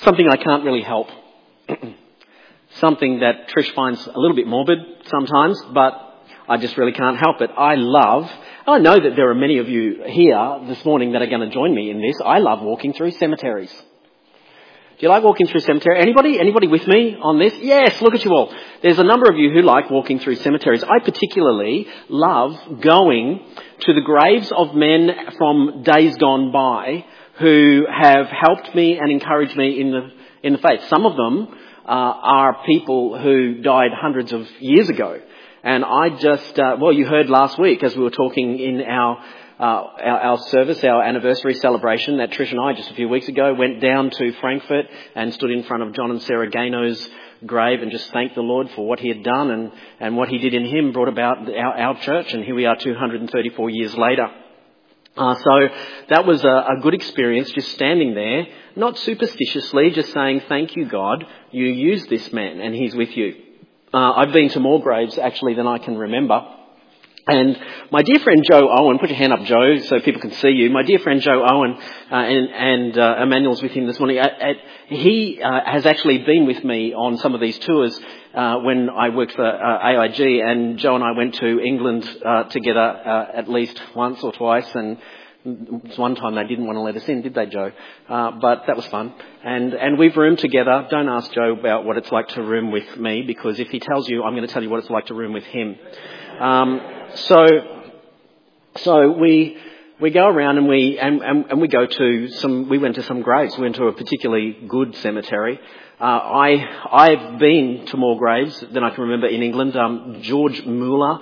something I can't really help. Something that Trish finds a little bit morbid sometimes, but I just really can't help it. I know that there are many of you here this morning that are going to join me in this. I love walking through cemeteries. Do you like walking through cemeteries? Anybody with me on this? Yes, look at you all. There's a number of you who like walking through cemeteries. I particularly love going to the graves of men from days gone by who have helped me and encouraged me in the faith. Some of them are people who died hundreds of years ago. And I just, you heard last week as we were talking in our service, our anniversary celebration, that Trish and I just a few weeks ago went down to Frankfurt and stood in front of John and Sarah Gayno's grave and just thanked the Lord for what he had done and what he did in him brought about our church. And here we are 234 years later. So that was a good experience, just standing there, not superstitiously, just saying, thank you, God, you used this man and he's with you. I've been to more graves actually than I can remember. And my dear friend Joe Owen, put your hand up, Joe, so people can see you. My dear friend Joe Owen, and Emmanuel's with him this morning. He has actually been with me on some of these tours when I worked for AIG, and Joe and I went to England together at least once or twice, and one time they didn't want to let us in, did they, Joe? But that was fun. And we've roomed together. Don't ask Joe about what it's like to room with me, because if he tells you, I'm going to tell you what it's like to room with him. So we go around and we go to we went to some graves. We went to a particularly good cemetery. I've been to more graves than I can remember in England. George Muller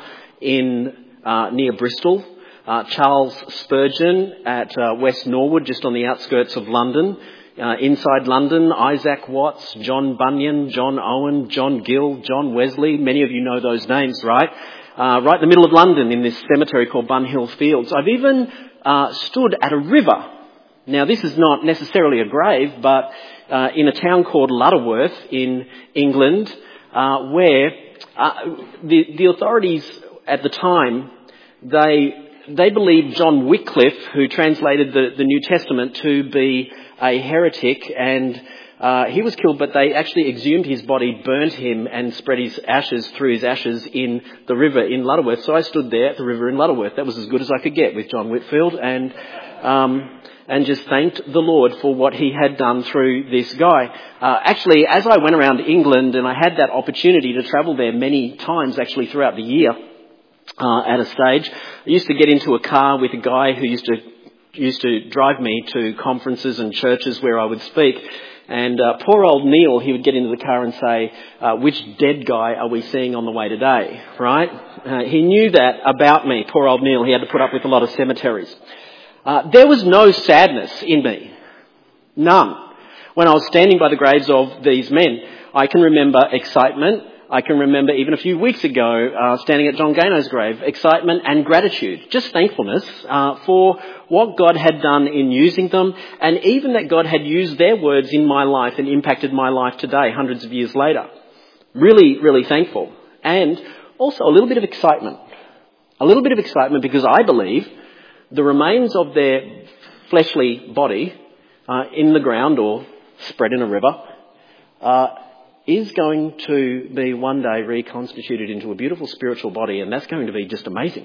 near Bristol. Charles Spurgeon at West Norwood, just on the outskirts of London. Inside London, Isaac Watts, John Bunyan, John Owen, John Gill, John Wesley. Many of you know those names, right? Right in the middle of London in this cemetery called Bunhill Fields. I've even stood at a river. Now, this is not necessarily a grave, but in a town called Lutterworth in England, where the authorities at the time, they believed John Wycliffe, who translated the New Testament, to be a heretic, and he was killed, but they actually exhumed his body, burnt him, and spread his ashes in the river in Lutterworth. So I stood there at the river in Lutterworth. That was as good as I could get with John Whitfield, and just thanked the Lord for what he had done through this guy. Actually, as I went around England, and I had that opportunity to travel there many times actually throughout the year, at a stage, I used to get into a car with a guy who used to drive me to conferences and churches where I would speak. And poor old Neil, he would get into the car and say, which dead guy are we seeing on the way today, right? He knew that about me, poor old Neil. He had to put up with a lot of cemeteries. There was no sadness in me. None. When I was standing by the graves of these men, I can remember excitement. I can remember even a few weeks ago standing at John Gayno's grave, excitement and gratitude, just thankfulness for what God had done in using them, and even that God had used their words in my life and impacted my life today, hundreds of years later. Really, really thankful. And also a little bit of excitement. A little bit of excitement because I believe the remains of their fleshly body in the ground or spread in a river is going to be one day reconstituted into a beautiful spiritual body, and that's going to be just amazing.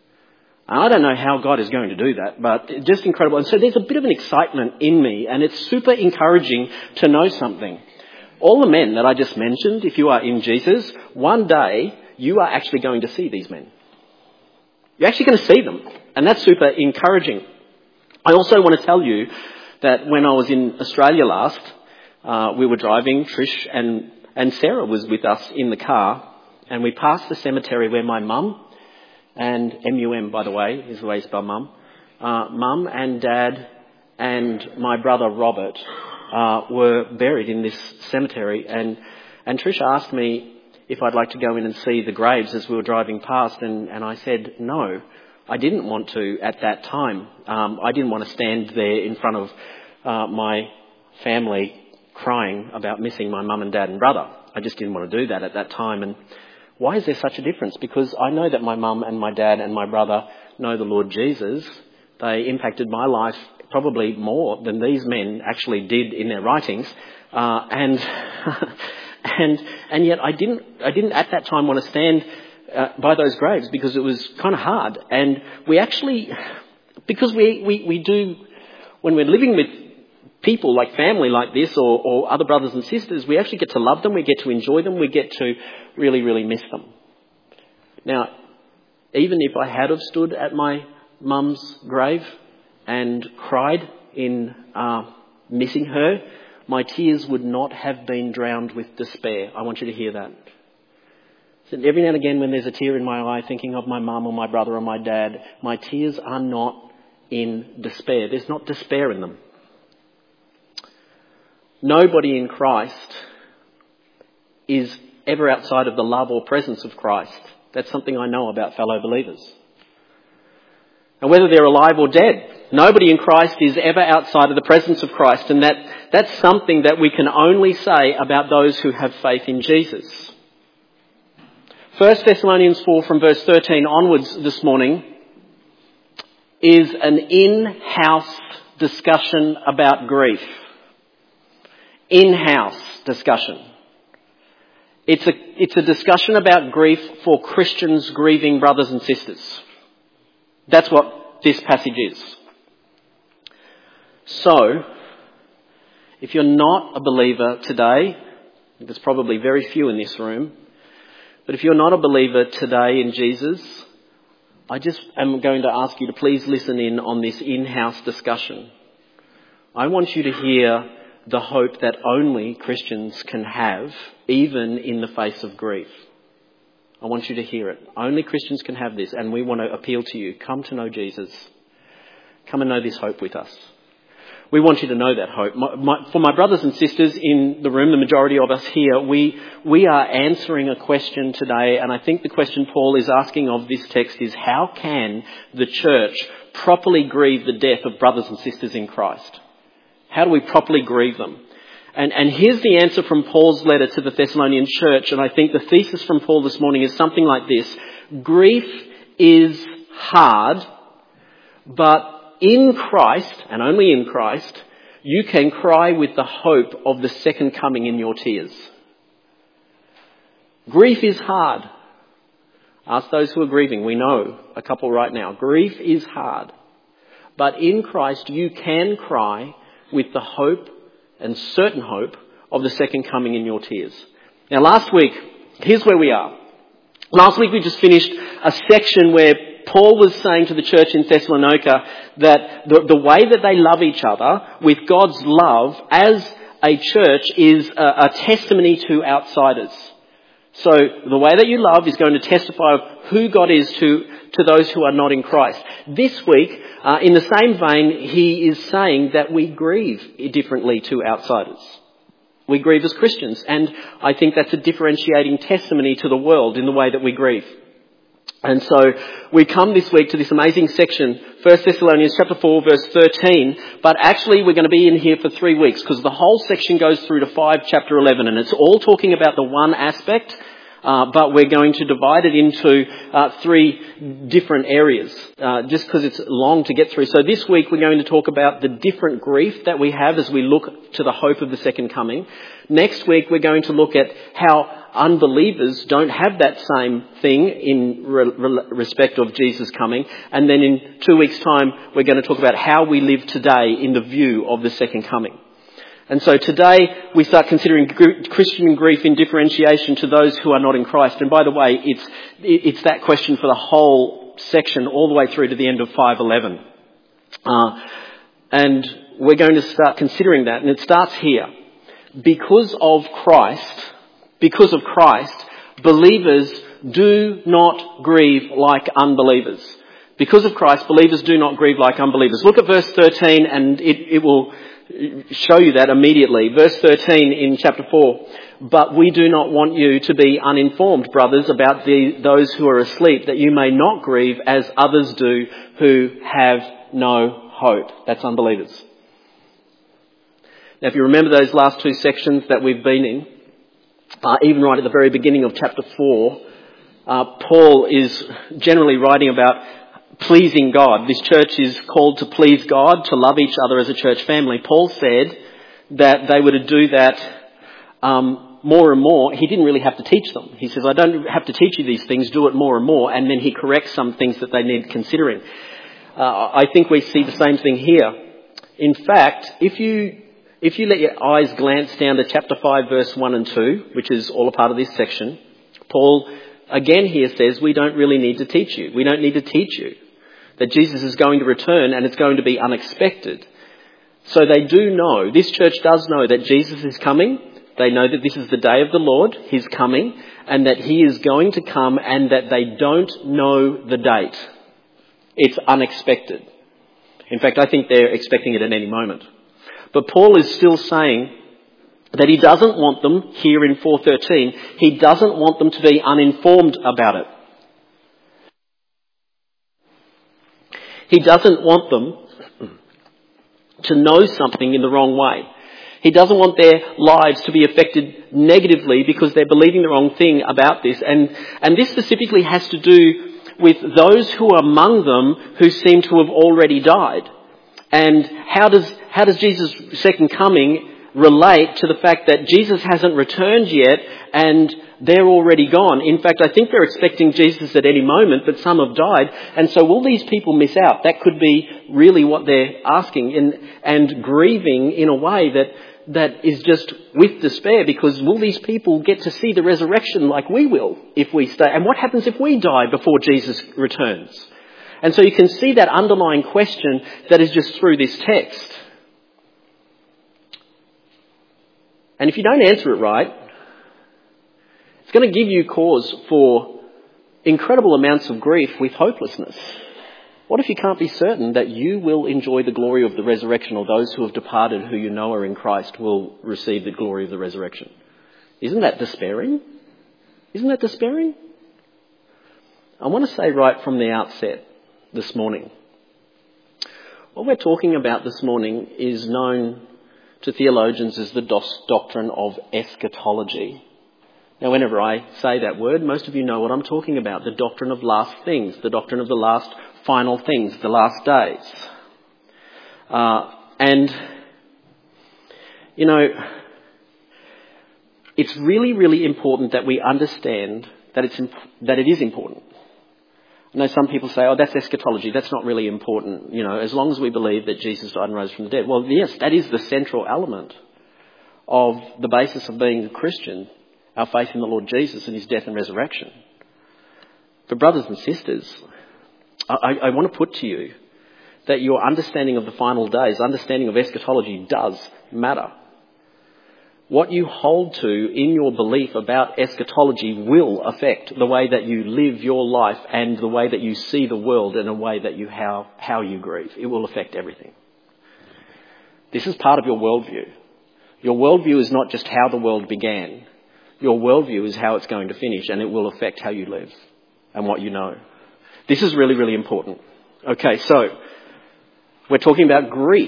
I don't know how God is going to do that, but just incredible. And so there's a bit of an excitement in me, and it's super encouraging to know something. All the men that I just mentioned, if you are in Jesus, one day you are actually going to see these men. You're actually going to see them, and that's super encouraging. I also want to tell you that when I was in Australia last, we were driving, Trish and Sarah was with us in the car, and we passed the cemetery where my mum, and M-U-M, by the way, is the way you spell mum, mum and dad and my brother Robert were buried in this cemetery. And Trish asked me if I'd like to go in and see the graves as we were driving past, and I said no. I didn't want to at that time. I didn't want to stand there in front of my family crying about missing my mum and dad and brother. I just didn't want to do that at that time. And why is there such a difference? Because I know that my mum and my dad and my brother know the Lord Jesus. They impacted my life probably more than these men actually did in their writings, and yet I didn't at that time want to stand by those graves because it was kind of hard. And we actually, because we do, when we're living with people like family like this or other brothers and sisters, we actually get to love them, we get to enjoy them, we get to really, really miss them. Now, even if I had have stood at my mum's grave and cried in missing her, my tears would not have been drowned with despair. I want you to hear that. So every now and again when there's a tear in my eye thinking of my mum or my brother or my dad, my tears are not in despair. There's not despair in them. Nobody in Christ is ever outside of the love or presence of Christ. That's something I know about fellow believers. And whether they're alive or dead, nobody in Christ is ever outside of the presence of Christ. And that's something that we can only say about those who have faith in Jesus. 1 Thessalonians 4 from verse 13 onwards this morning is an in-house discussion about grief. In-house discussion. It's a discussion about grief for Christians grieving brothers and sisters. That's what this passage is. So, if you're not a believer today, there's probably very few in this room, but if you're not a believer today in Jesus, I just am going to ask you to please listen in on this in-house discussion. I want you to hear the hope that only Christians can have, even in the face of grief. I want you to hear it. Only Christians can have this, and we want to appeal to you. Come to know Jesus. Come and know this hope with us. We want you to know that hope. For my brothers and sisters in the room, the majority of us here, we are answering a question today, and I think the question Paul is asking of this text is, how can the church properly grieve the death of brothers and sisters in Christ? How do we properly grieve them? And here's the answer from Paul's letter to the Thessalonian church, and I think the thesis from Paul this morning is something like this. Grief is hard, but in Christ, and only in Christ, you can cry with the hope of the second coming in your tears. Grief is hard. Ask those who are grieving. We know a couple right now. Grief is hard. But in Christ, you can cry with the hope and certain hope of the second coming in your tears. Now last week, here's where we are. Last week we just finished a section where Paul was saying to the church in Thessalonica that the way that they love each other with God's love as a church is a testimony to outsiders. So the way that you love is going to testify of who God is to those who are not in Christ. This week, in the same vein, he is saying that we grieve differently to outsiders. We grieve as Christians, and I think that's a differentiating testimony to the world in the way that we grieve. And so we come this week to this amazing section, 1 Thessalonians chapter 4 verse 13, but actually we're going to be in here for 3 weeks because the whole section goes through to 5 chapter 11, and it's all talking about the one aspect, but we're going to divide it into 3 different areas, just because it's long to get through. So this week we're going to talk about the different grief that we have as we look to the hope of the second coming. Next week we're going to look at how unbelievers don't have that same thing in respect of Jesus coming. And then in 2 weeks' time, we're going to talk about how we live today in the view of the second coming. And so today, we start considering Christian grief in differentiation to those who are not in Christ. And by the way, it's that question for the whole section all the way through to the end of 5:11. And we're going to start considering that. And it starts here. Because of Christ, believers do not grieve like unbelievers. Because of Christ, believers do not grieve like unbelievers. Look at verse 13 and it will show you that immediately. Verse 13 in chapter 4. But we do not want you to be uninformed, brothers, about those who are asleep, that you may not grieve as others do who have no hope. That's unbelievers. Now, if you remember those last 2 sections that we've been in, even right at the very beginning of chapter 4, Paul is generally writing about pleasing God. This church is called to please God, to love each other as a church family. Paul said that they were to do that more and more. He didn't really have to teach them. He says, I don't have to teach you these things, do it more and more. And then he corrects some things that they need considering. I think we see the same thing here. In fact, if you let your eyes glance down to chapter 5, verse 1 and 2, which is all a part of this section, Paul again here says, we don't really need to teach you. We don't need to teach you that Jesus is going to return and it's going to be unexpected. So they do know, this church does know that Jesus is coming. They know that this is the day of the Lord, He's coming, and that He is going to come, and that they don't know the date. It's unexpected. In fact, I think they're expecting it at any moment. But Paul is still saying that he doesn't want them, here in 4:13, he doesn't want them to be uninformed about it. He doesn't want them to know something in the wrong way. He doesn't want their lives to be affected negatively because they're believing the wrong thing about this. And this specifically has to do with those who are among them who seem to have already died. And how does Jesus' second coming relate to the fact that Jesus hasn't returned yet and they're already gone? In fact, I think they're expecting Jesus at any moment, but some have died. And so will these people miss out? That could be really what they're asking and grieving in a way that is just with despair, because will these people get to see the resurrection like we will if we stay? And what happens if we die before Jesus returns? And so you can see that underlying question that is just through this text. And if you don't answer it right, it's going to give you cause for incredible amounts of grief with hopelessness. What if you can't be certain that you will enjoy the glory of the resurrection, or those who have departed who you know are in Christ will receive the glory of the resurrection? Isn't that despairing? Isn't that despairing? I want to say right from the outset this morning, what we're talking about this morning is known to theologians as the doctrine of eschatology. Now, whenever I say that word, most of you know what I'm talking about, the doctrine of last things, the doctrine of the last final things, the last days. It's really, really important that we understand that it is important. I know some people say, oh, that's eschatology, that's not really important, as long as we believe that Jesus died and rose from the dead. Well, yes, that is the central element of the basis of being a Christian, our faith in the Lord Jesus and His death and resurrection. But brothers and sisters, I want to put to you that your understanding of the final days, understanding of eschatology does matter. What you hold to in your belief about eschatology will affect the way that you live your life and the way that you see the world and the way that how you grieve. It will affect everything. This is part of your worldview. Your worldview is not just how the world began. Your worldview is how it's going to finish, and it will affect how you live and what you know. This is really, really important. Okay, so we're talking about grief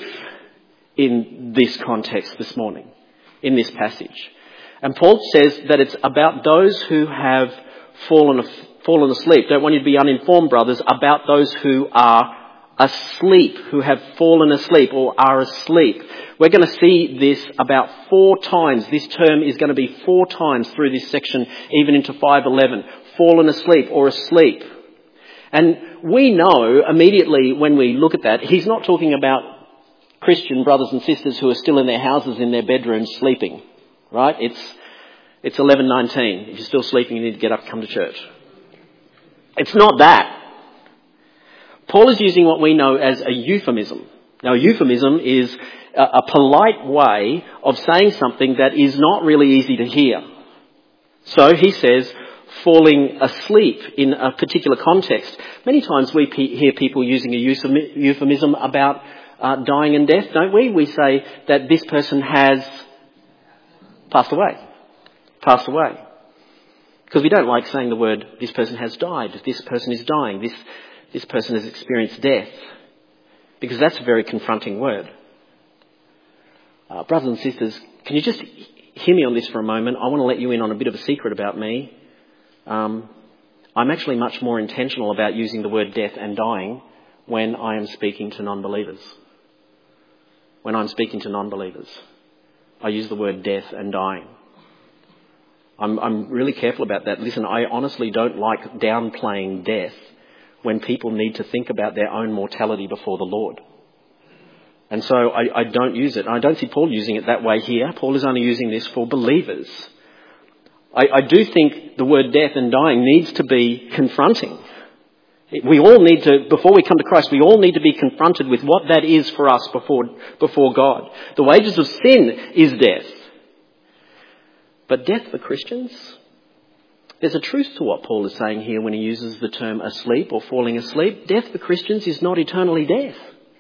in this context this morning, in this passage. And Paul says that it's about those who have fallen asleep. Don't want you to be uninformed, brothers, about those who are asleep, who have fallen asleep or are asleep. We're going to see this about 4 times. This term is going to be 4 times through this section, even into 5:11. Fallen asleep or asleep. And we know immediately when we look at that, he's not talking about Christian brothers and sisters who are still in their houses, in their bedrooms, sleeping. Right? It's 11:19. If you're still sleeping, you need to get up and come to church. It's not that. Paul is using what we know as a euphemism. Now, a euphemism is a polite way of saying something that is not really easy to hear. So he says, falling asleep in a particular context. Many times we hear people using a euphemism about dying and death, don't we? We say that this person has passed away. Passed away. Because we don't like saying the word, this person has died, this person is dying, this person has experienced death. Because that's a very confronting word. Brothers and sisters, can you just hear me on this for a moment? I want to let you in on a bit of a secret about me. I'm actually much more intentional about using the word death and dying when I am speaking to non-believers. When I'm speaking to non-believers, I use the word death and dying. I'm really careful about that. Listen, I honestly don't like downplaying death when people need to think about their own mortality before the Lord. And so I don't use it. I don't see Paul using it that way here. Paul is only using this for believers. I do think the word death and dying needs to be confronting. We all need to, before we come to Christ, we all need to be confronted with what that is for us before God. The wages of sin is death. But death for Christians? There's a truth to what Paul is saying here when he uses the term asleep or falling asleep. Death for Christians is not eternally death.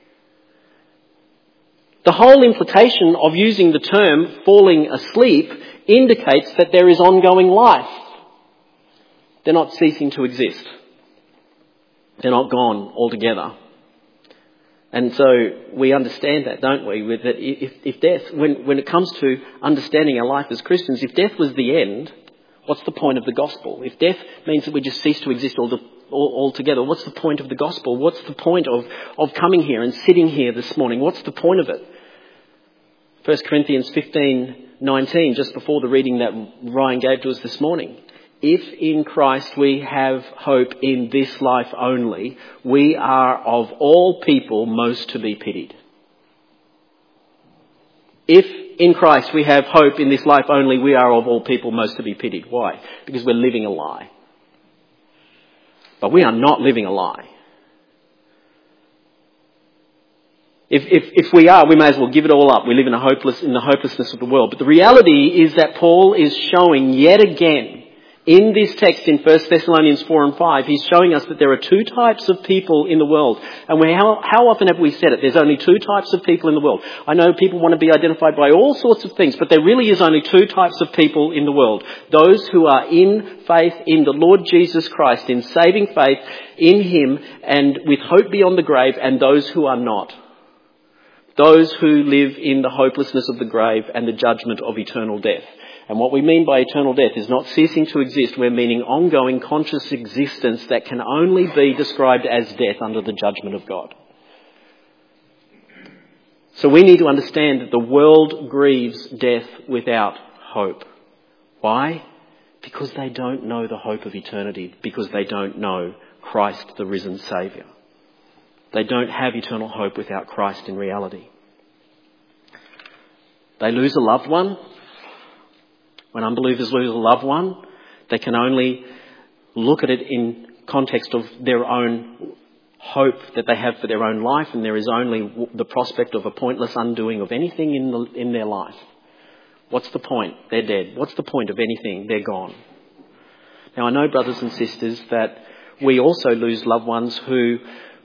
The whole implication of using the term falling asleep indicates that there is ongoing life. They're not ceasing to exist. They're not gone altogether. And so we understand that, don't we? With that, if death, when it comes to understanding our life as Christians, if death was the end, what's the point of the gospel? If death means that we just cease to exist altogether, what's the point of the gospel? What's the point of coming here and sitting here this morning? What's the point of it? 1 Corinthians 15:19, just before the reading that Ryan gave to us this morning. If in Christ we have hope in this life only, we are of all people most to be pitied. If in Christ we have hope in this life only, we are of all people most to be pitied. Why? Because we're living a lie. But we are not living a lie. If we are, we may as well give it all up. We live in the hopelessness of the world. But the reality is that Paul is showing yet again in this text in 1 Thessalonians 4 and 5, he's showing us that there are two types of people in the world. And how often have we said it? There's only two types of people in the world. I know people want to be identified by all sorts of things, but there really is only two types of people in the world. Those who are in faith in the Lord Jesus Christ, in saving faith in him and with hope beyond the grave, and those who are not. Those who live in the hopelessness of the grave and the judgment of eternal death. And what we mean by eternal death is not ceasing to exist. We're meaning ongoing conscious existence that can only be described as death under the judgment of God. So we need to understand that the world grieves death without hope. Why? Because they don't know the hope of eternity. Because they don't know Christ, the risen Saviour. They don't have eternal hope without Christ in reality. They lose a loved one. When unbelievers lose a loved one, they can only look at it in context of their own hope that they have for their own life, and there is only the prospect of a pointless undoing of anything in their life. What's the point? They're dead. What's the point of anything? They're gone. Now I know, brothers and sisters, that we also lose loved ones who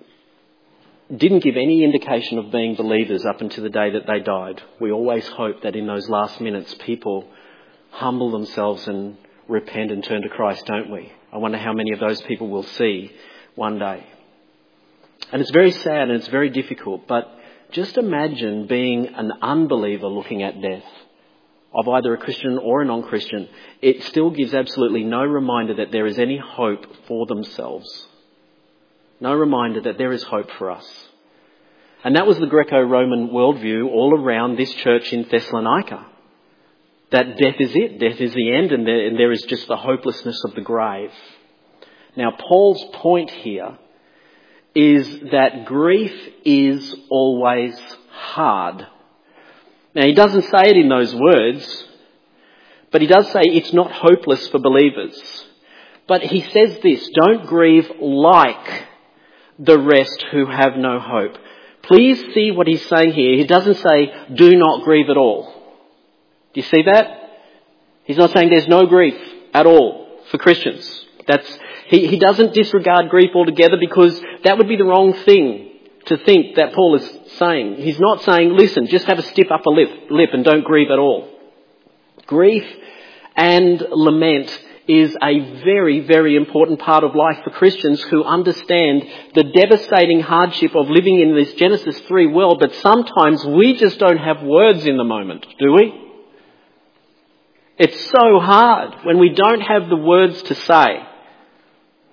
didn't give any indication of being believers up until the day that they died. We always hope that in those last minutes people humble themselves and repent and turn to Christ, don't we? I wonder how many of those people we'll see one day. And it's very sad and it's very difficult, but just imagine being an unbeliever looking at death, of either a Christian or a non-Christian. It still gives absolutely no reminder that there is any hope for themselves. No reminder that there is hope for us. And that was the Greco-Roman worldview all around this church in Thessalonica. That death is it. Death is the end, and there is just the hopelessness of the grave. Now, Paul's point here is that grief is always hard. Now, he doesn't say it in those words, but he does say it's not hopeless for believers. But he says this: don't grieve like the rest who have no hope. Please see what he's saying here. He doesn't say do not grieve at all. Do you see that? He's not saying there's no grief at all for Christians. He doesn't disregard grief altogether, because that would be the wrong thing to think that Paul is saying. He's not saying, listen, just have a stiff upper lip and don't grieve at all. Grief and lament is a very, very important part of life for Christians who understand the devastating hardship of living in this Genesis 3 world, but sometimes we just don't have words in the moment, do we? It's so hard when we don't have the words to say.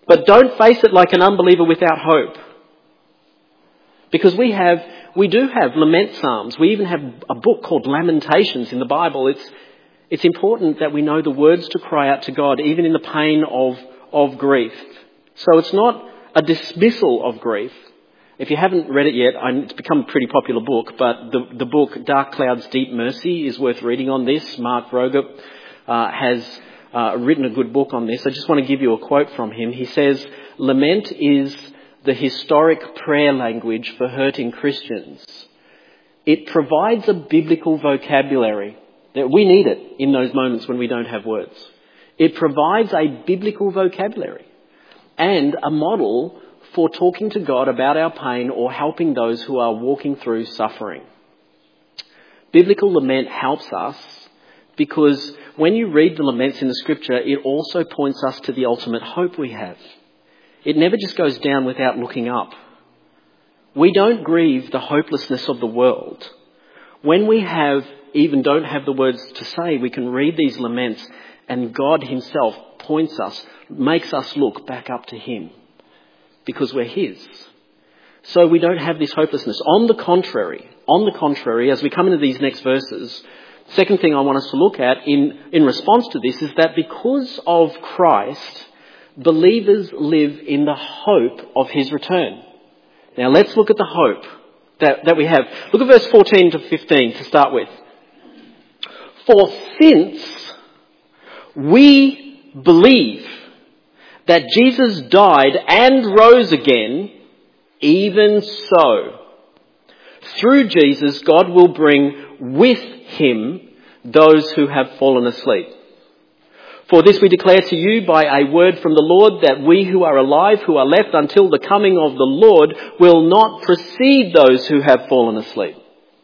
But don't face it like an unbeliever without hope. Because we do have lament psalms. We even have a book called Lamentations in the Bible. It's important that we know the words to cry out to God, even in the pain of grief. So it's not a dismissal of grief. If you haven't read it yet, it's become a pretty popular book, but the book Dark Clouds, Deep Mercy is worth reading on this. Mark Roger has written a good book on this. I just want to give you a quote from him. He says, "Lament is the historic prayer language for hurting Christians. It provides a biblical vocabulary. That we need it in those moments when we don't have words. It provides a biblical vocabulary and a model for talking to God about our pain or helping those who are walking through suffering." Biblical lament helps us because when you read the laments in the scripture, it also points us to the ultimate hope we have. It never just goes down without looking up. We don't grieve the hopelessness of the world. When we even don't have the words to say, we can read these laments and God himself points us, makes us look back up to him because we're his. So we don't have this hopelessness. On the contrary, as we come into these next verses, second thing I want us to look at in response to this is that because of Christ, believers live in the hope of his return. Now let's look at the hope that we have. Look at verse 14 to 15 to start with. "For since we believe that Jesus died and rose again, even so, through Jesus, God will bring with him those who have fallen asleep. For this we declare to you by a word from the Lord, that we who are alive, who are left until the coming of the Lord, will not precede those who have fallen asleep."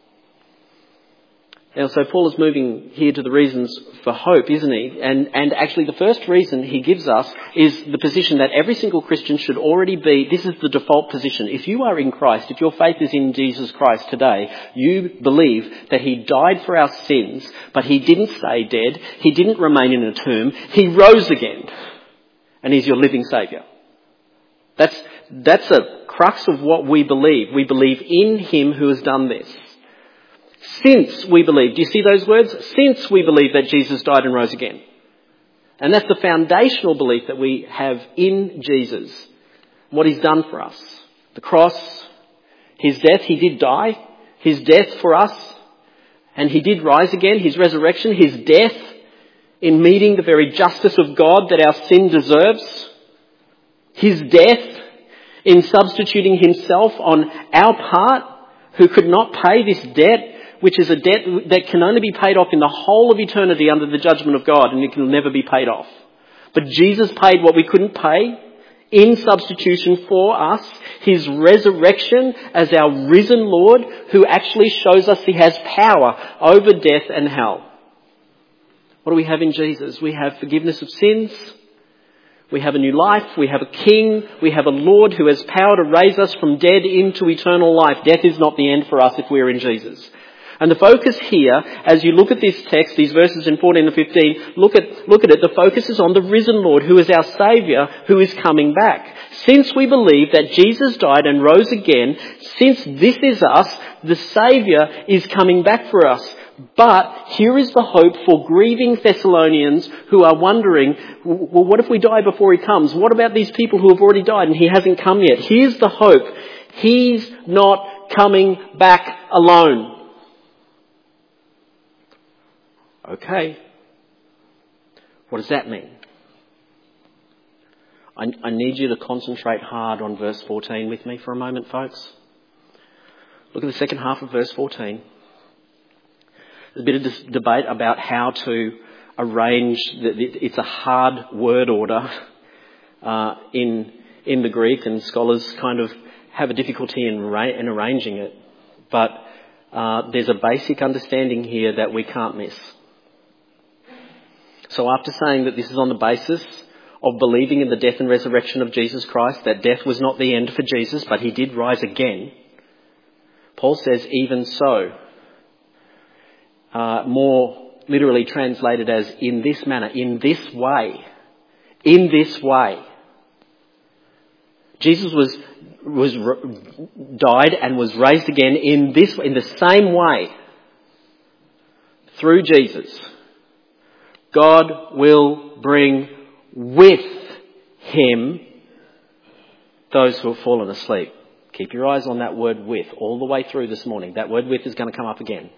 Now, so Paul is moving here to the reasons for hope, isn't he? And actually the first reason he gives us is the position that every single Christian should already be. This is the default position. If you are in Christ, if your faith is in Jesus Christ today, you believe that he died for our sins, but he didn't stay dead. He didn't remain in a tomb. He rose again. And he's your living Saviour. That's a crux of what we believe. We believe in him who has done this. Since we believe, do you see those words? Since we believe that Jesus died and rose again. And that's the foundational belief that we have in Jesus. What he's done for us. The cross, his death, he did die. His death for us. And he did rise again. His resurrection, his death in meeting the very justice of God that our sin deserves. His death in substituting himself on our part, who could not pay this debt, which is a debt that can only be paid off in the whole of eternity under the judgment of God, and it can never be paid off. But Jesus paid what we couldn't pay in substitution for us. His resurrection as our risen Lord, who actually shows us he has power over death and hell. What do we have in Jesus? We have forgiveness of sins. We have a new life. We have a king. We have a Lord who has power to raise us from dead into eternal life. Death is not the end for us if we're in Jesus. And the focus here, as you look at this text, these verses in 14 and 15, look at it. The focus is on the risen Lord, who is our Saviour, who is coming back. Since we believe that Jesus died and rose again, since this is us, the Saviour is coming back for us. But here is the hope for grieving Thessalonians who are wondering, well, what if we die before he comes? What about these people who have already died and he hasn't come yet? Here's the hope. He's not coming back alone. Okay. What does that mean? I need you to concentrate hard on verse 14 with me for a moment, folks. Look at the second half of verse 14. There's a bit of this debate about how to arrange. It's a hard word order in the Greek, and scholars kind of have a difficulty in arranging it. But there's a basic understanding here that we can't miss. So after saying that this is on the basis of believing in the death and resurrection of Jesus Christ, that death was not the end for Jesus, but he did rise again, Paul says, even so, more literally translated as in this manner, in this way, Jesus died and was raised again in the same way. Through Jesus, God will bring with him those who have fallen asleep. Keep your eyes on that word with all the way through this morning. That word with is going to come up again.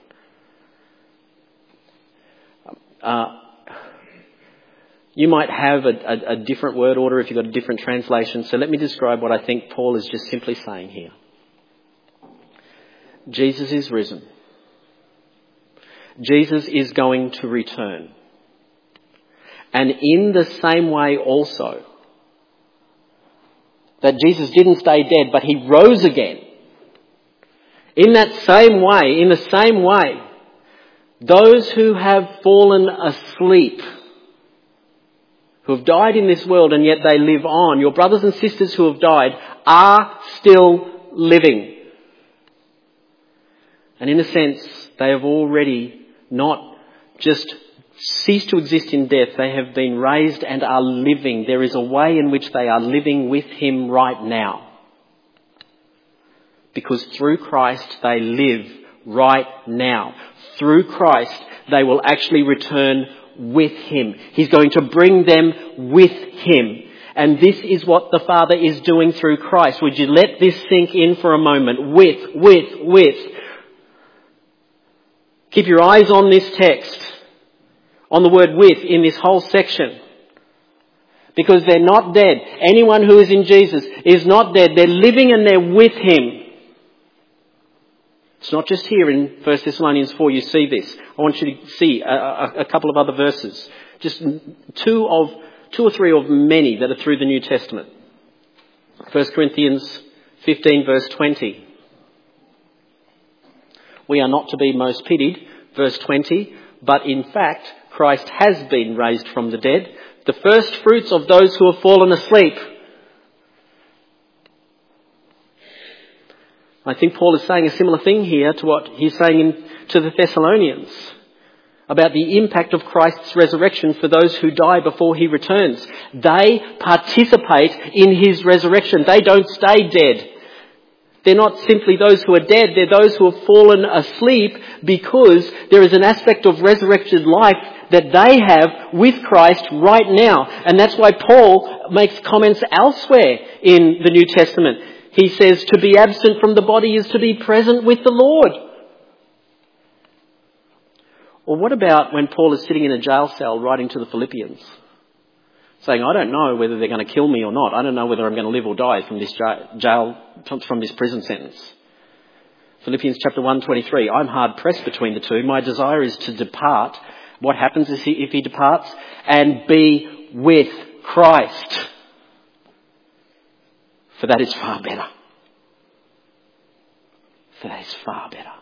You might have a different word order if you've got a different translation. So let me describe what I think Paul is just simply saying here. Jesus is risen. Jesus is going to return. And in the same way also, that Jesus didn't stay dead, but he rose again. In the same way, those who have fallen asleep, who have died in this world and yet they live on, your brothers and sisters who have died are still living. And in a sense, they have already not just ceased to exist in death, they have been raised and are living. There is a way in which they are living with him right now. Because through Christ they live right now. Through Christ they will actually return with him. He's going to bring them with him. And this is what the Father is doing through Christ. Would you let this sink in for a moment? With. Keep your eyes on this text, on the word with in this whole section. Because they're not dead. Anyone who is in Jesus is not dead. They're living and they're with him. It's not just here in 1 Thessalonians 4 you see this. I want you to see a couple of other verses. Just two or three of many that are through the New Testament. 1 Corinthians 15 verse 20. We are not to be most pitied, verse 20, but in fact Christ has been raised from the dead, the first fruits of those who have fallen asleep. I think Paul is saying a similar thing here to what he's saying to the Thessalonians about the impact of Christ's resurrection for those who die before he returns. They participate in his resurrection. They don't stay dead. They're not simply those who are dead, they're those who have fallen asleep because there is an aspect of resurrected life that they have with Christ right now. And that's why Paul makes comments elsewhere in the New Testament. He says to be absent from the body is to be present with the Lord. Or what about when Paul is sitting in a jail cell writing to the Philippians? Saying, I don't know whether they're going to kill me or not. I don't know whether I'm going to live or die from this from this prison sentence. Philippians chapter 1:23. I'm hard pressed between the two. My desire is to depart. What happens if he departs? And be with Christ. For that is far better. For that is far better.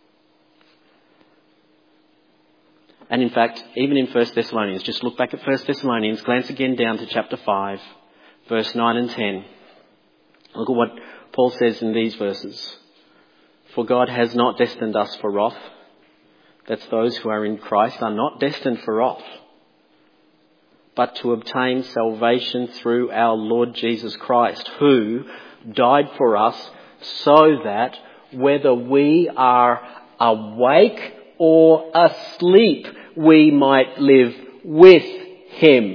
And in fact, even in 1 Thessalonians, just look back at 1 Thessalonians, glance again down to chapter 5, verse 9 and 10. Look at what Paul says in these verses. For God has not destined us for wrath. That's those who are in Christ are not destined for wrath, but to obtain salvation through our Lord Jesus Christ, who died for us so that whether we are awake or asleep, we might live with him.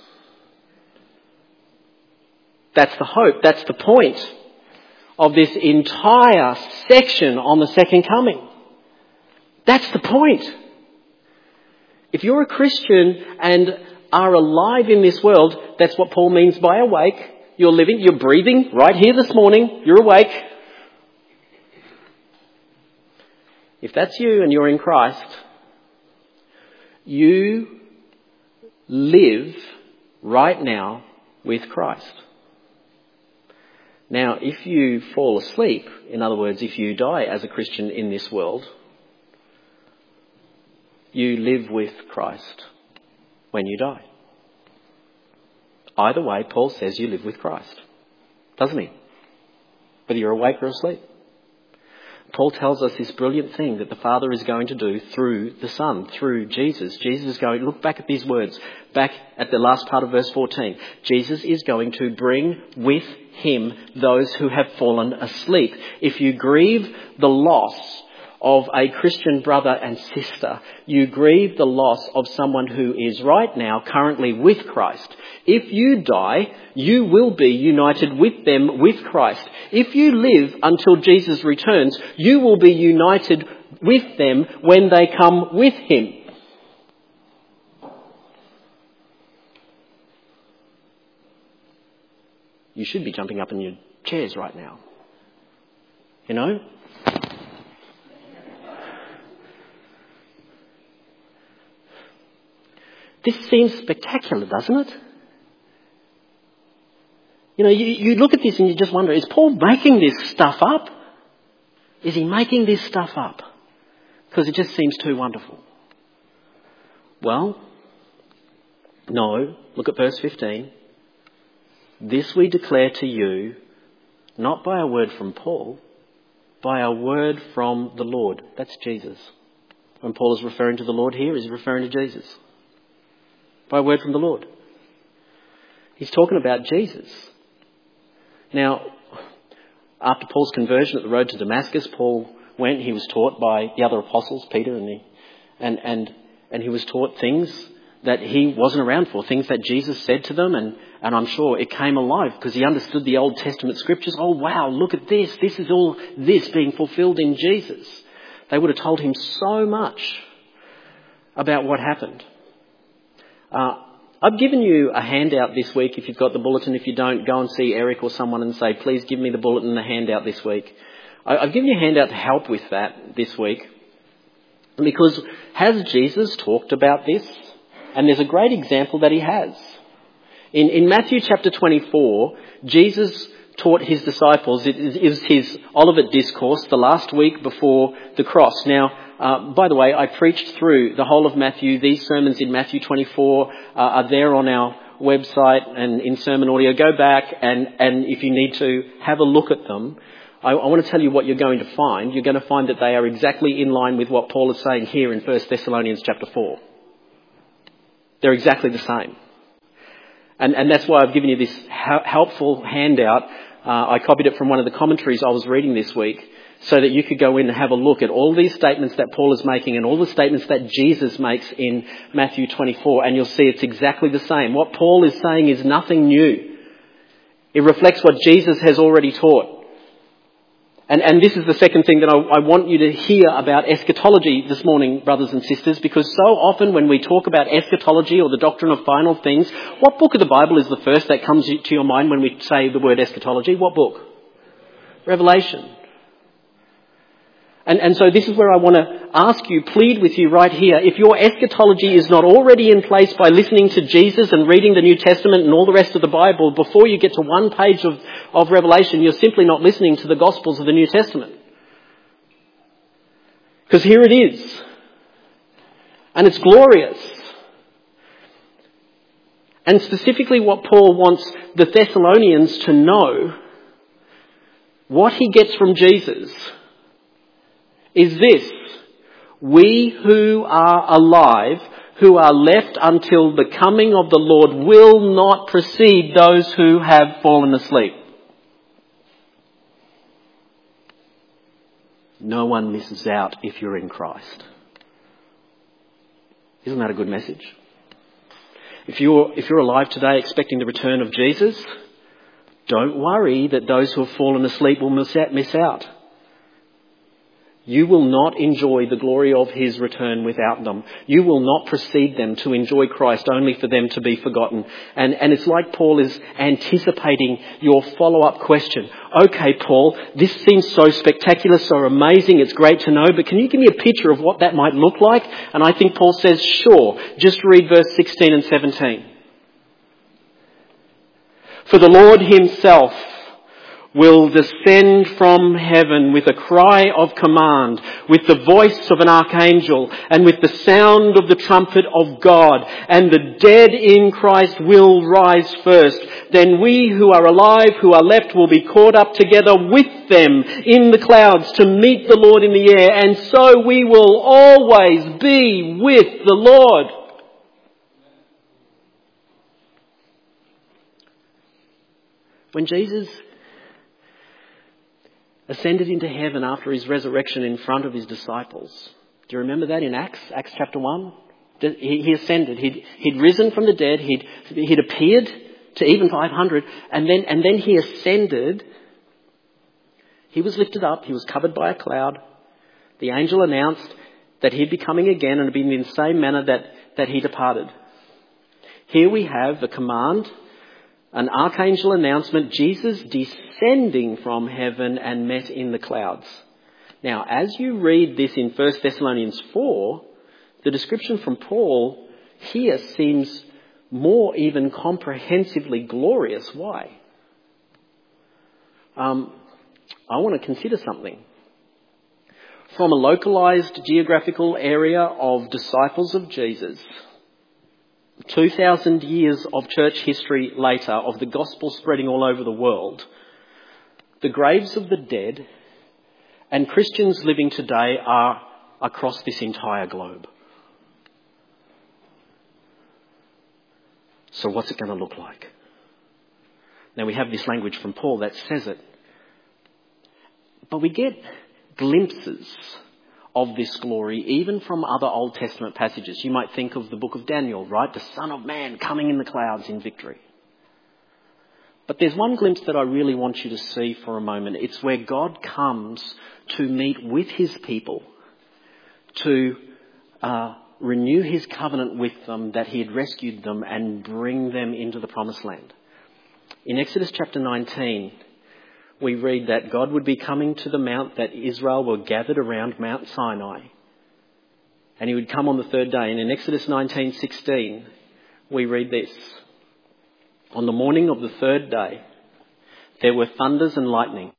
That's the hope. That's the point of this entire section on the second coming. That's the point. If you're a Christian and are alive in this world, that's what Paul means by awake. You're living, you're breathing right here this morning. You're awake. If that's you and you're in Christ, you live right now with Christ. Now, if you fall asleep, in other words, if you die as a Christian in this world, you live with Christ when you die. Either way, Paul says you live with Christ, doesn't he? Whether you're awake or asleep. Paul tells us this brilliant thing that the Father is going to do through the Son, through Jesus. Jesus is going, look back at these words, back at the last part of verse 14. Jesus is going to bring with him those who have fallen asleep. If you grieve the loss of a Christian brother and sister, you grieve the loss of someone who is right now currently with Christ. If you die, you will be united with them with Christ. If you live until Jesus returns, you will be united with them when they come with him. You should be jumping up in your chairs right now. You know? This seems spectacular, doesn't it? You know, you look at this and you just wonder, is Paul making this stuff up? Is he making this stuff up? Because it just seems too wonderful. Well, no. Look at verse 15. This we declare to you, not by a word from Paul, by a word from the Lord. That's Jesus. When Paul is referring to the Lord here, he's referring to Jesus. By a word from the Lord. He's talking about Jesus. Now, after Paul's conversion at the road to Damascus, Paul went, he was taught by the other apostles, Peter, and he was taught things that he wasn't around for, things that Jesus said to them, and I'm sure it came alive because he understood the Old Testament scriptures. Oh wow, look at this. This is all this being fulfilled in Jesus. They would have told him so much about what happened. I've given you a handout this week. If you've got the bulletin, if you don't, go and see Eric or someone and say, please give me the bulletin and the handout this week. I've given you a handout to help with that this week. Because has Jesus talked about this? And there's a great example that he has. In Matthew chapter 24, Jesus taught his disciples. It is his Olivet Discourse, the last week before the cross. Now, by the way, I preached through the whole of Matthew. These sermons in Matthew 24 are there on our website and in sermon audio. Go back and if you need to, have a look at them. I want to tell you what you're going to find. You're going to find that they are exactly in line with what Paul is saying here in 1 Thessalonians chapter 4. They're exactly the same. And that's why I've given you this helpful handout. I copied it from one of the commentaries I was reading this week so that you could go in and have a look at all these statements that Paul is making and all the statements that Jesus makes in Matthew 24. And you'll see it's exactly the same. What Paul is saying is nothing new. It reflects what Jesus has already taught. And this is the second thing that I want you to hear about eschatology this morning, brothers and sisters, because so often when we talk about eschatology or the doctrine of final things, what book of the Bible is the first that comes to your mind when we say the word eschatology? What book? Revelation. And so this is where I want to ask you, plead with you right here. If your eschatology is not already in place by listening to Jesus and reading the New Testament and all the rest of the Bible, before you get to one page of Revelation, you're simply not listening to the Gospels of the New Testament. Because here it is. And it's glorious. And specifically what Paul wants the Thessalonians to know, what he gets from Jesus is this: we who are alive, who are left until the coming of the Lord, will not precede those who have fallen asleep. No one misses out if you're in Christ. Isn't that a good message? If you're alive today expecting the return of Jesus, don't worry that those who have fallen asleep will miss out. You will not enjoy the glory of his return without them. You will not precede them to enjoy Christ only for them to be forgotten. And it's like Paul is anticipating your follow-up question. Okay, Paul, this seems so spectacular, so amazing, it's great to know, but can you give me a picture of what that might look like? And I think Paul says, sure. Just read verse 16 and 17. For the Lord himself will descend from heaven with a cry of command, with the voice of an archangel, and with the sound of the trumpet of God, and the dead in Christ will rise first. Then we who are alive, who are left, will be caught up together with them in the clouds to meet the Lord in the air, and so we will always be with the Lord. When Jesus ascended into heaven after his resurrection in front of his disciples. Do you remember that in Acts chapter 1? He ascended. He'd risen from the dead. He'd appeared to even 500. And then he ascended. He was lifted up. He was covered by a cloud. The angel announced that he'd be coming again, and it'd be in the same manner that he departed. Here we have a command, an archangel announcement, Jesus descending from heaven and met in the clouds. Now, as you read this in 1 Thessalonians 4, the description from Paul here seems more even comprehensively glorious. Why? I want to consider something. From a localized geographical area of disciples of Jesus, 2,000 years of church history later, of the gospel spreading all over the world, the graves of the dead and Christians living today are across this entire globe. So what's it going to look like? Now we have this language from Paul that says it. But we get glimpses of this glory even from other Old Testament passages. You might think of the book of Daniel, right? The Son of Man coming in the clouds in victory. But there's one glimpse that I really want you to see for a moment. It's where God comes to meet with his people, to renew his covenant with them, that he had rescued them, and bring them into the promised land. In Exodus chapter 19, we read that God would be coming to the mount that Israel were gathered around, Mount Sinai. And he would come on the third day. And in Exodus 19:16, we read this. On the morning of the third day, there were thunders and lightning,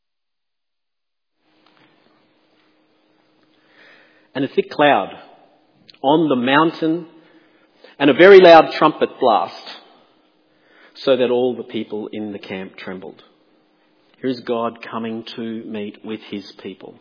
and a thick cloud on the mountain, and a very loud trumpet blast, so that all the people in the camp trembled. Here is God coming to meet with his people.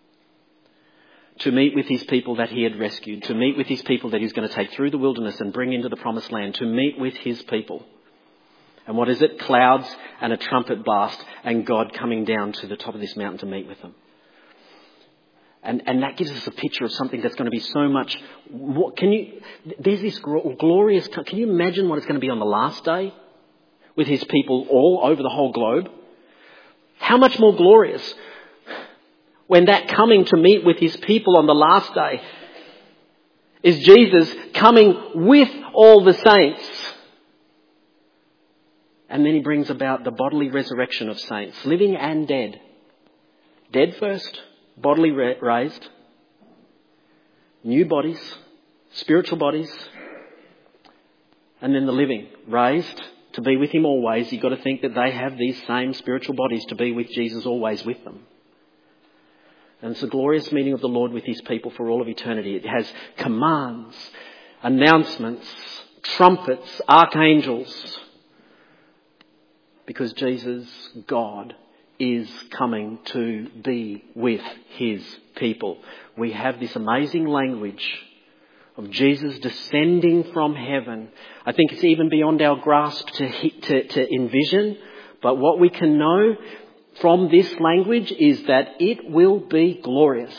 To meet with his people that he had rescued. To meet with his people that he's going to take through the wilderness and bring into the promised land. To meet with his people. And what is it? Clouds and a trumpet blast, and God coming down to the top of this mountain to meet with them. And that gives us a picture of something that's going to be so much more. There's this glorious, can you imagine what it's going to be on the last day with his people all over the whole globe? How much more glorious when that coming to meet with his people on the last day is Jesus coming with all the saints. And then he brings about the bodily resurrection of saints, living and dead. Dead first, bodily raised, new bodies, spiritual bodies, and then the living raised to be with him always. You've got to think that they have these same spiritual bodies to be with Jesus always with them. And it's a glorious meeting of the Lord with his people for all of eternity. It has commands, announcements, trumpets, archangels. Because Jesus, God, is coming to be with his people. We have this amazing language of Jesus descending from heaven. I think it's even beyond our grasp to envision. But what we can know from this language is that it will be glorious.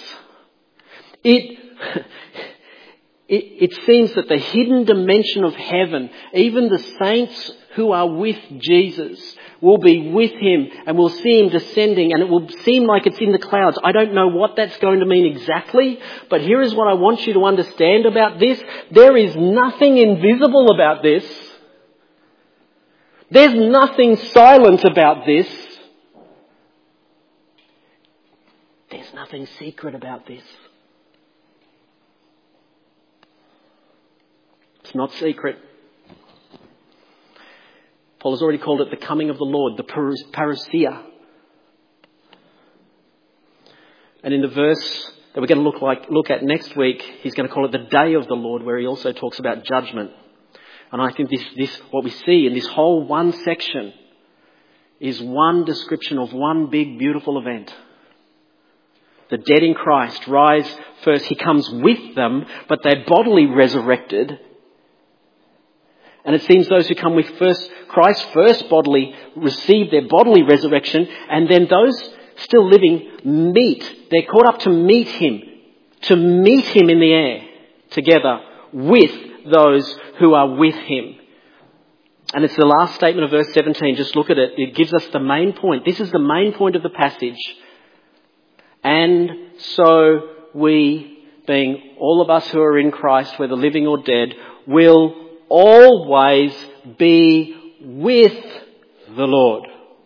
It seems that the hidden dimension of heaven, even the saints who are with Jesus, will be with him and will see him descending, and it will seem like it's in the clouds. I don't know what that's going to mean exactly, but here is what I want you to understand about this. There is nothing invisible about this. There's nothing silent about this. There's nothing secret about this. It's not secret. Paul has already called it the coming of the Lord, the parousia. And in the verse that we're going to look at next week, he's going to call it the day of the Lord, where he also talks about judgment. And I think this what we see in this whole one section is one description of one big, beautiful event. The dead in Christ rise first. He comes with them, but they're bodily resurrected. And it seems those who come with Christ first bodily receive their bodily resurrection, and then those still living they're caught up to meet him in the air together with those who are with him. And it's the last statement of verse 17. Just look at it. It gives us the main point. This is the main point of the passage. And so we, being all of us who are in Christ, whether living or dead, will always be with the Lord.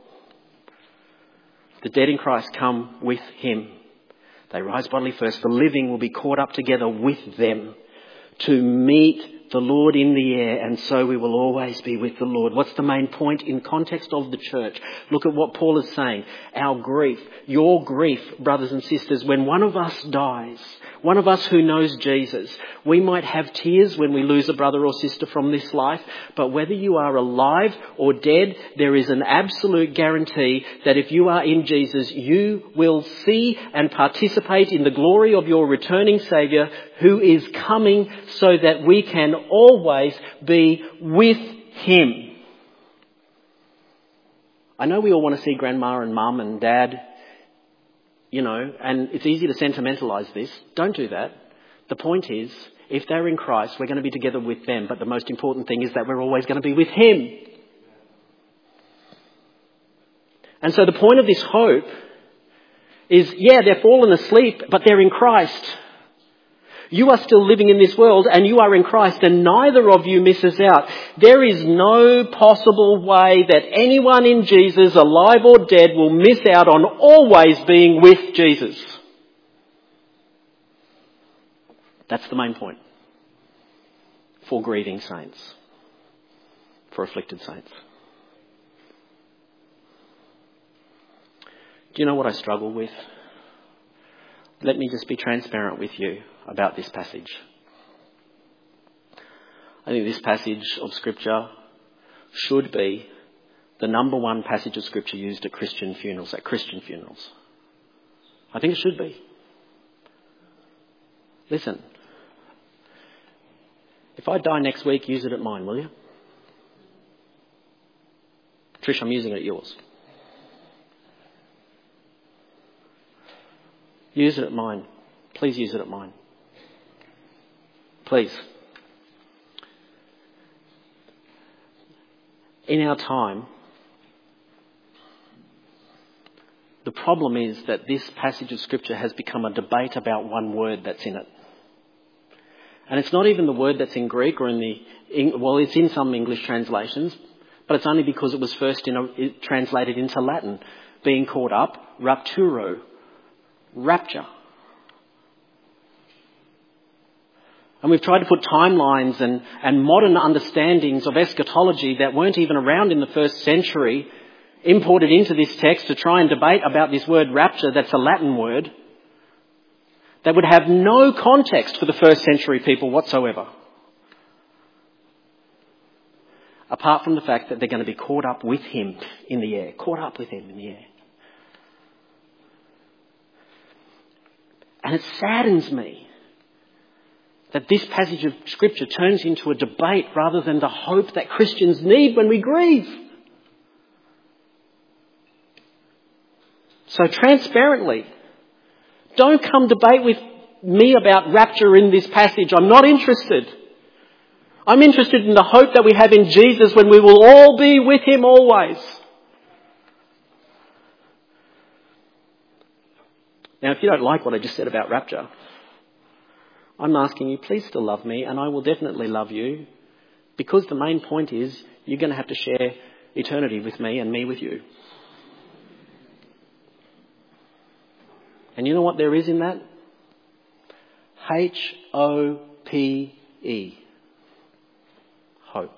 The dead in Christ come with him. They rise bodily first. The living will be caught up together with them to meet the Lord in the air, and so we will always be with the Lord. What's the main point in context of the church? Look at what Paul is saying. Our grief, your grief, brothers and sisters, when one of us dies, one of us who knows Jesus, we might have tears when we lose a brother or sister from this life, but whether you are alive or dead, there is an absolute guarantee that if you are in Jesus, you will see and participate in the glory of your returning Saviour, who is coming, so that we can always be with him. I know we all want to see grandma and mum and dad, and it's easy to sentimentalise this. Don't do that. The point is, if they're in Christ, we're going to be together with them, but the most important thing is that we're always going to be with him. And so the point of this hope is, they're fallen asleep, but they're in Christ. You are still living in this world and you are in Christ, and neither of you misses out. There is no possible way that anyone in Jesus, alive or dead, will miss out on always being with Jesus. That's the main point for grieving saints, for afflicted saints. Do you know what I struggle with? Let me just be transparent with you about this passage. I think this passage of Scripture should be the number one passage of Scripture used at Christian funerals. I think it should be. Listen, if I die next week, use it at mine, will you? Trish, I'm using it at yours. Use it at mine. Please use it at mine. Please. In our time, the problem is that this passage of Scripture has become a debate about one word that's in it. And it's not even the word that's in Greek or it's in some English translations, but it's only because it was first translated into Latin. Being caught up, rapturo, rapture. And we've tried to put timelines and modern understandings of eschatology that weren't even around in the first century imported into this text to try and debate about this word rapture that's a Latin word that would have no context for the first century people whatsoever. Apart from the fact that they're going to be caught up with him in the air. Caught up with him in the air. And it saddens me that this passage of Scripture turns into a debate rather than the hope that Christians need when we grieve. So transparently, don't come debate with me about rapture in this passage. I'm not interested. I'm interested in the hope that we have in Jesus when we will all be with him always. Now, if you don't like what I just said about rapture, I'm asking you, please still love me, and I will definitely love you, because the main point is you're going to have to share eternity with me and me with you. And you know what there is in that? H-O-P-E. Hope.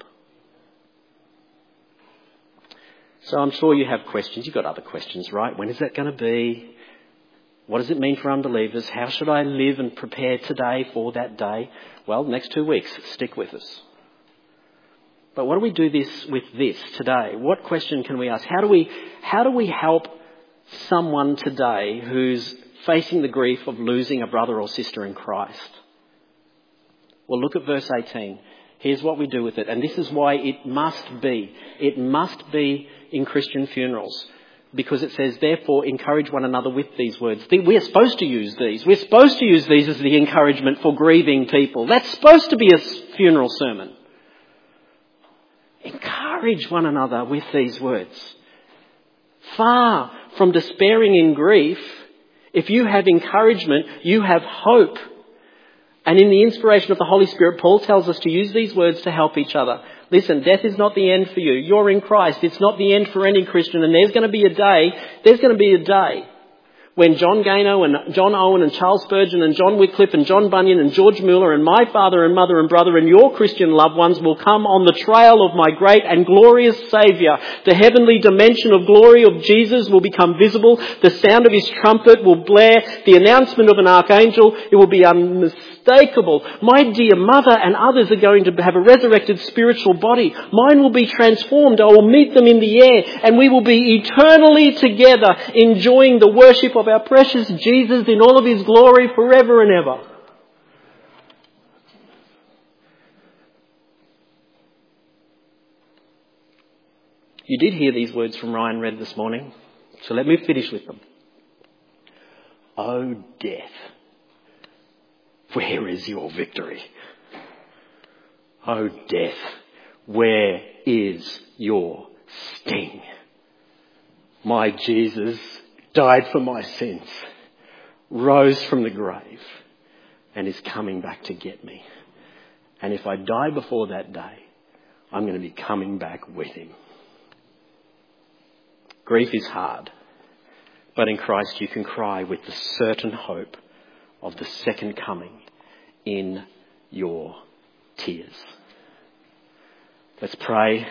So I'm sure you have questions. You've got other questions, right? When is that going to be? What does it mean for unbelievers? How should I live and prepare today for that day? Well, next 2 weeks, stick with us. But what do we do with this today? What question can we ask? How do we help someone today who's facing the grief of losing a brother or sister in Christ? Well, look at verse 18. Here's what we do with it. And this is why it must be in Christian funerals. Because it says, therefore, encourage one another with these words. We are supposed to use these. We're supposed to use these as the encouragement for grieving people. That's supposed to be a funeral sermon. Encourage one another with these words. Far from despairing in grief, if you have encouragement, you have hope. And in the inspiration of the Holy Spirit, Paul tells us to use these words to help each other. Listen, death is not the end for you. You're in Christ. It's not the end for any Christian. And there's going to be a day when John Gano and John Owen and Charles Spurgeon and John Wycliffe and John Bunyan and George Mueller and my father and mother and brother and your Christian loved ones will come on the trail of my great and glorious Saviour. The heavenly dimension of glory of Jesus will become visible. The sound of his trumpet will blare. The announcement of an archangel, it will be unmistakable. My dear mother and others are going to have a resurrected spiritual body. Mine will be transformed. I will meet them in the air and we will be eternally together enjoying the worship of our precious Jesus in all of his glory forever and ever. You did hear these words from Ryan read this morning, so let me finish with them. Oh death, where is your victory? Oh death, where is your sting? My Jesus died for my sins, rose from the grave, and is coming back to get me. And if I die before that day, I'm going to be coming back with him. Grief is hard, but in Christ you can cry with the certain hope of the second coming in your tears. Let's pray.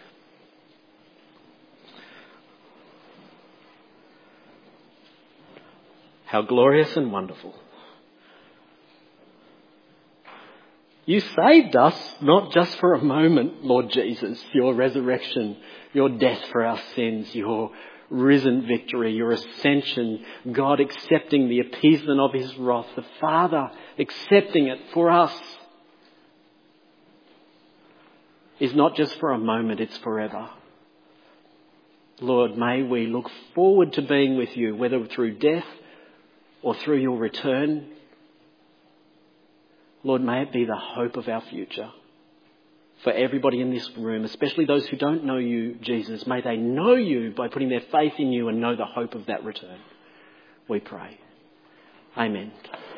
How glorious and wonderful. You saved us not just for a moment, Lord Jesus, your resurrection, your death for our sins, your risen victory, your ascension, God accepting the appeasement of his wrath, the Father accepting it for us. Is not just for a moment, it's forever. Lord, may we look forward to being with you, whether through death or through your return. Lord, may it be the hope of our future. For everybody in this room, especially those who don't know you, Jesus, may they know you by putting their faith in you and know the hope of that return. We pray. Amen.